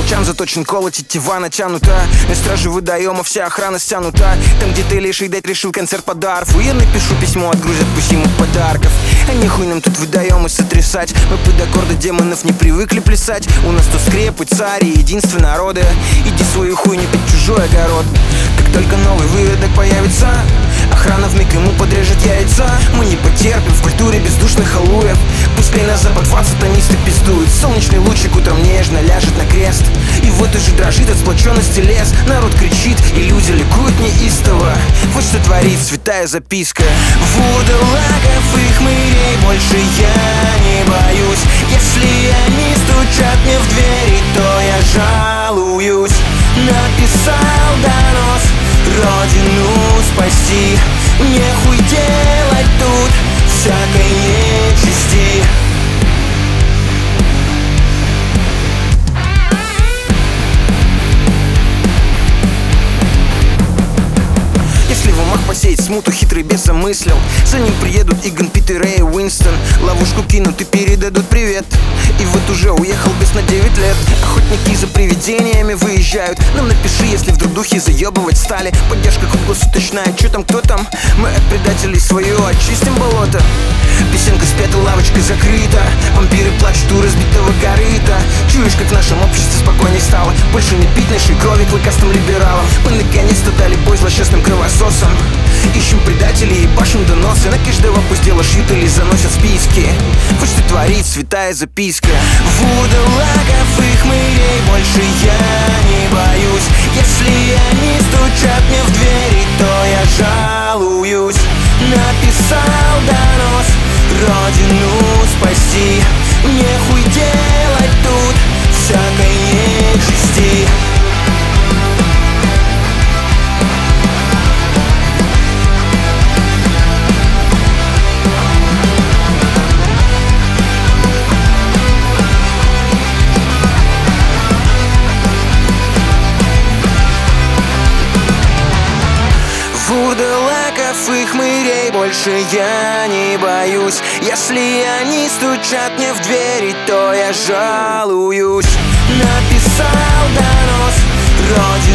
колчан заточен, колоть, тетива натянута. На страже водоема вся охрана стянута. Там, где ты лишь дать решил концерт подарков. Я напишу письмо, отгрузят пусть ему подарков. А нехуй нам тут водоемы сотрясать. Мы под аккорды демонов не привыкли плясать. У нас тут скрепы, цари, единство народа. Иди свою хуйню под чужой огород. Как только новый выводок появится, охрана вмиг ему подрежет яйца. Мы не потерпим в культуре бездушных халуев. Пускай на запад 20 сатанисты пиздуют. Солнечный лучик утром нежно ляжет на крест. И вот уже дрожит от сплоченности лес. Народ кричит, и люди ликуют неистово. Вот что творит святая записка. Вурдалаков и хмырей больше я не боюсь. Если они стучат мне в двери, то я жалуюсь. Написал донос, родину спасти. Нехуй делать тут всякой нечисти. Если в умах посеять смуту, хитрый бес замыслил. За ним приедут Игон, Питер, Рэй, Уинстон. Ловушку кинут и передадут привет. И вот уже уехал бес на 9 лет. Охотники за привидениями выезжают. Нам напиши, если вдруг духи заебывать стали. Поддержка круглосуточная, чё там, кто там? Мы от предателей свое очистим болото. Песенка спета, лавочка закрыта. Вампиры плачут у разбитого корыта. Чуешь, как в нашем обществе спокойней стало. Больше не пить нашей крови клыкастым либералам. Мы наконец-то дали бой злосчастным кровососам. Ищем предателей и башим доносы. На каждого пусть дело шьют или заносят списки. Вот что творит святая записка. Вурдалаков и хмырей больше я не боюсь. Если они стучат мне в двери, то я жалуюсь. Написал донос, родину спасти. Нехуй делать тут всякой нечисти. Вурдалаков и хмырей больше я не боюсь. Если они стучат мне в двери, то я жалуюсь. Написал донос, родину